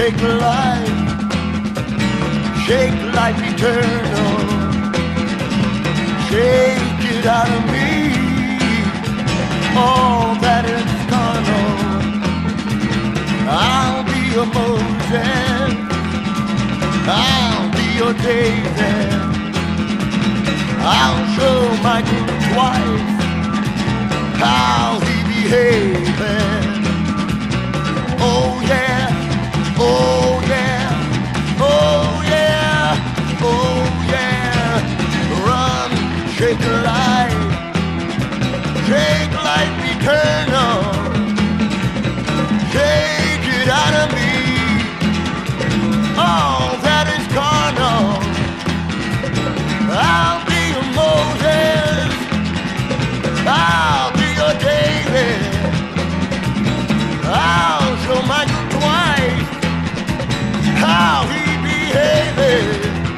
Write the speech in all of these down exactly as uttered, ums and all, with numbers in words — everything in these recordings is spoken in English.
Shake life, shake life eternal. Shake it out of me, all that is carnal. I'll be your Moses, I'll be your David. I'll show my good wife how he behaving. Oh yeah, oh yeah, oh yeah, oh yeah. Run, shake life, shake life eternal. Shake it out of me, all that is carnal. I'll be your Moses, I'll be your David. I'll show my good wife how he behaving.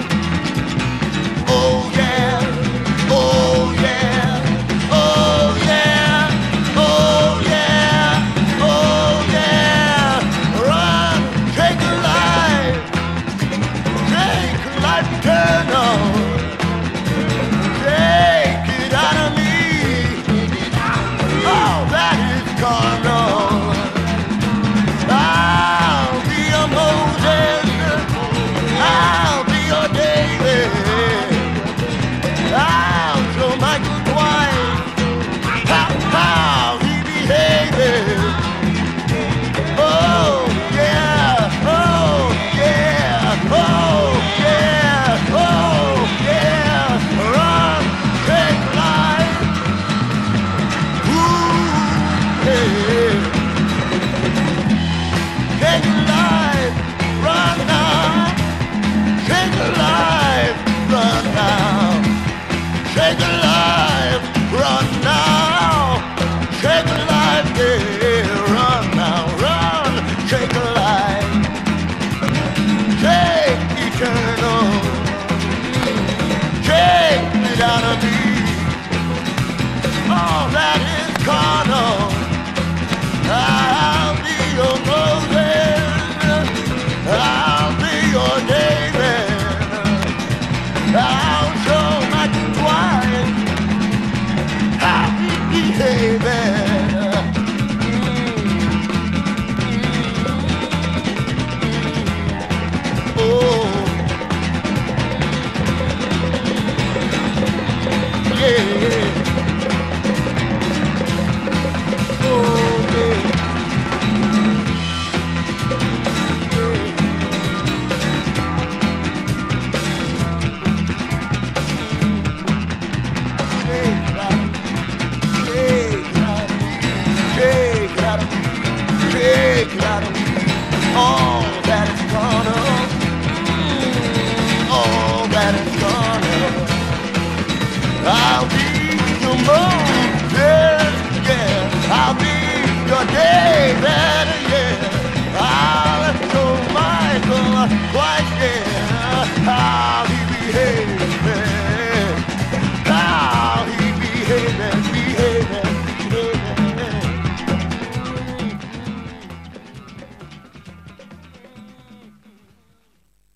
Oh yeah, oh yeah, oh yeah, oh yeah, oh yeah. Run, shake life, shake life eternal. Shake it out of me, all that is carnal. I'll be your Moses, I'll be your David. I'll show my good wife how, how he behaving. Oh yeah, oh yeah, oh yeah, oh yeah. Run, shake life, ooh yeah. Shake life, run now. Shake life, run now. Shake life, run now. Shake life, yeah, run now, run. Shake life, shake eternal. Shake it out of me, all that is carnal. I'll be your Moses, I'll be your David. I'll show my good wife how he behaving. Mm, mm, oh, yeah, oh yeah. All that is carnal, mm, all that is carnal. I'll be your Moses, yeah, I'll be your David.